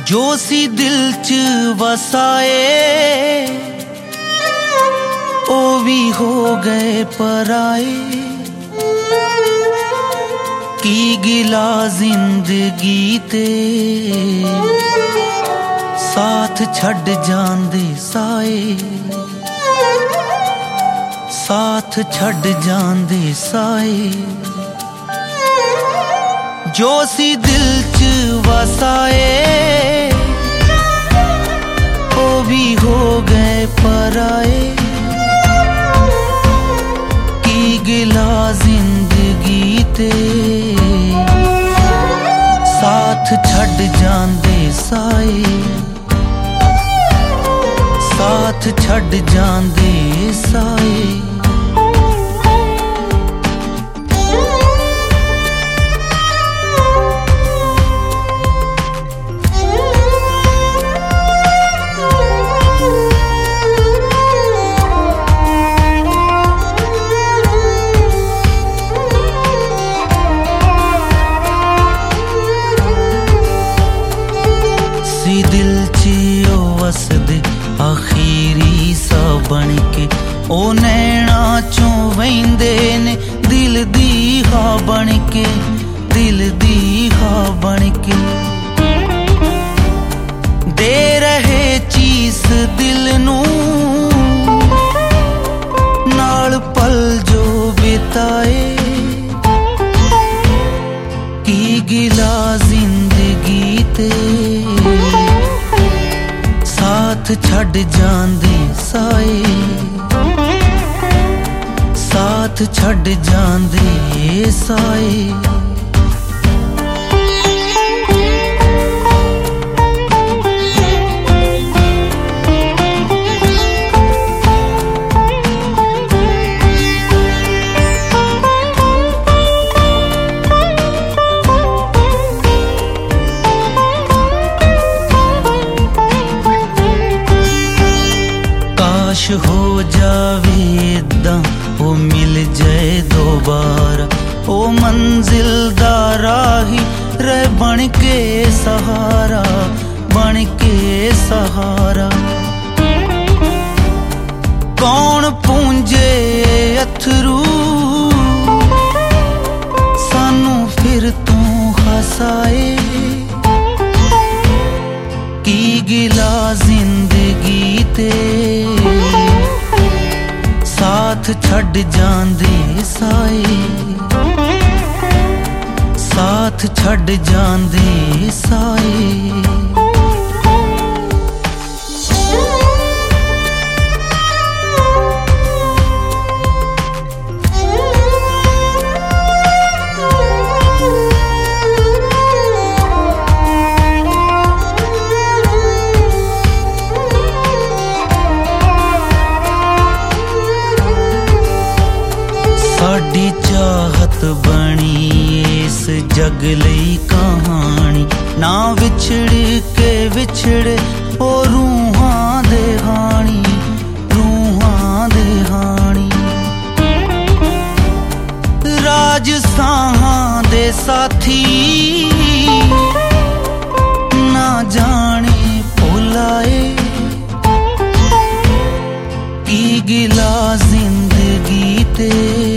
जो सी दिल च वसाए ओ भी हो गए पराए। की गिला जिंदगी ते साथ छड़ जांदे साए, साथ छड़ जांदे साए। जो सी दिल च वसाए ओ भी हो गए पराए। की गिला जिंदगी ते साथ छड़ जांदे साए, साथ छड़ जांदे साए। दिल च वसदे आखिरी सा बन के ओ नैना चों वहिंदे ने दिल दी हा बन के, दिल दी हा बन के। दे रहे चीस दिल नू नाल पल जो बिताए। की गिला जिंदगी ते साथ छड़ जांदे साए, साथ छड़ जांदे साए। हो जावे इदा ओ मिल जाए दोबारा, ओ मंजिल दा राही रह बन के सहारा, बन के सहारा। कौन पूंजे अथरू सानू फिर तू हसाए। की गिला जिंदगी ते साथ छड़ जांदे साए, साथ छड़ जांदे साए। साडी चाहत बनी इस जग लई कहानी, ना विछड़ के विछड़े ओ रूहां दे हानी, रूहां दे हानी। राज साहां दे साथी ना जाने भुलाए। की गिला जिंदगी ते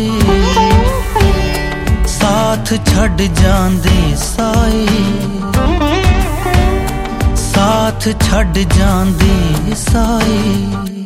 साथ छड़ जांदे साए, साथ छड़ जांदे साए।